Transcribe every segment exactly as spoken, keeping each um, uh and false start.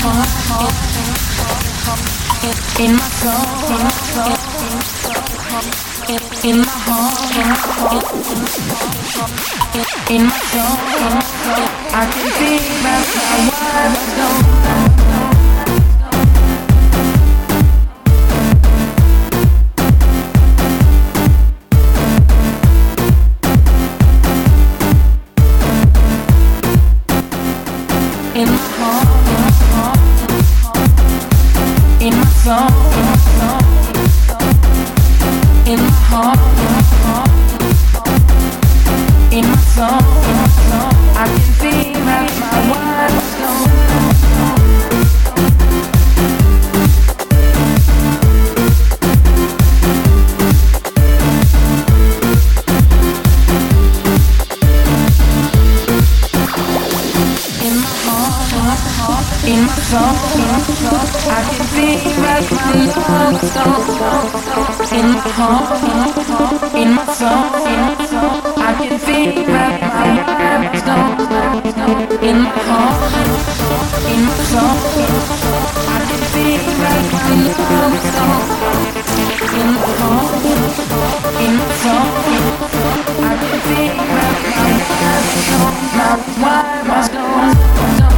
in my soul, in my heart, in my soul, I can feel that my words don't. In my heart, in my soul, in my heart, in my soul, I can feel that my words don't. In my soul, I can feel like my love goes. In my heart, in my soul, I can feel like my words goes. In my heart, in my soul, I can feel like my love goes. In my heart, in my soul, I can feel like my words goes. My words goes.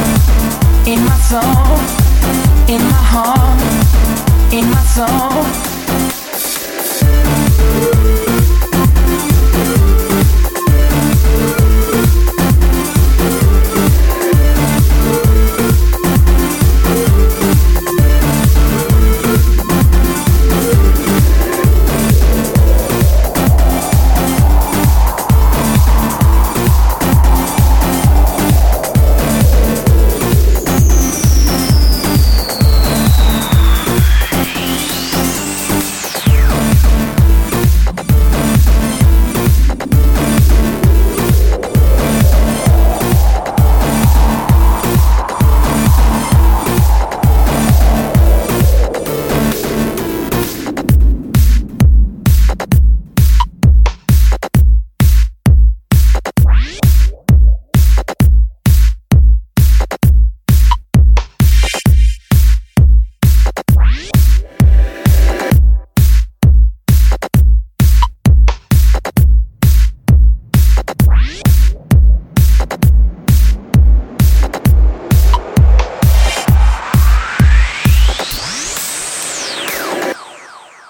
In my soul, in my heart, in my soul.